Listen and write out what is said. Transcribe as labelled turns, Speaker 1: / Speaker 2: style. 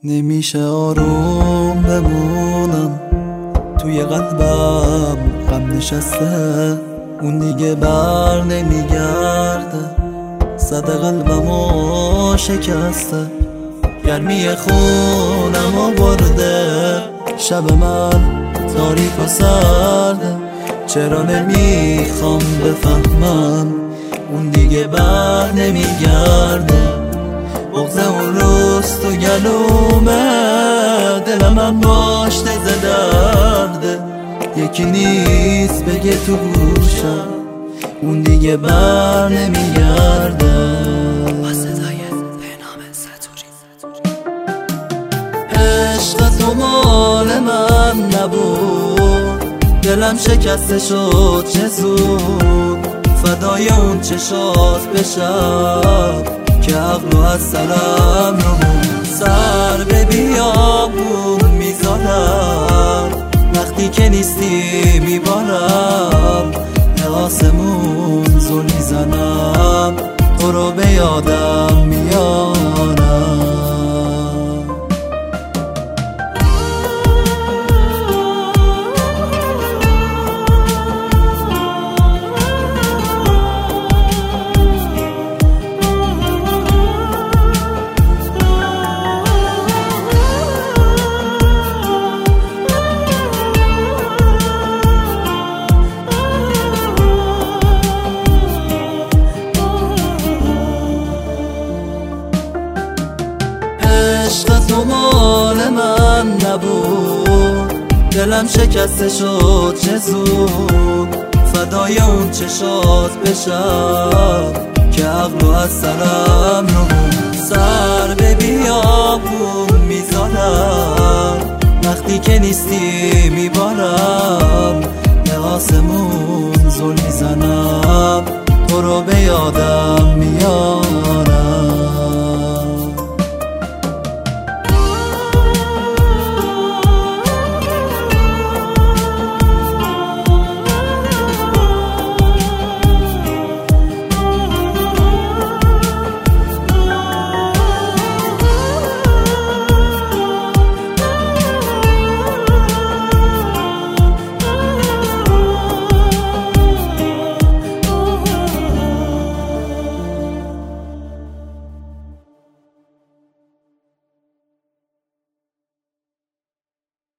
Speaker 1: نمیشه آروم بمونم، توی قلبم غم نشسته، اون دیگه بر نمیگرده، صد قلبمو شکسته، گرمی خونمو برده، شب من تاریک و سرده، چرا نمیخوام بفهمم اون دیگه بر نمیگرده، بغض اون روز تو گلومه، دلم هم باشته ز درده، یکی نیست بگه تو گوشم اون دیگه بر نمیگرده. عشق تو مال من نبود، دلم شکسته شد چه زود، فدای اون چشات بشم که عقلو از سرم نمون، سر به بیابون میذارم، وقتی که نیستی میبارم، به آسمون زل میزنم، تو رو به یادم میارم. عشق تو مال من نبود، دلم شکسته شد چه زود، فدای اون چشات بشم که عقلو از سرم نمون، سر به بیابون میذارم، وقتی که نیستی میبارم، به آسمون زل میزنم، تو رو به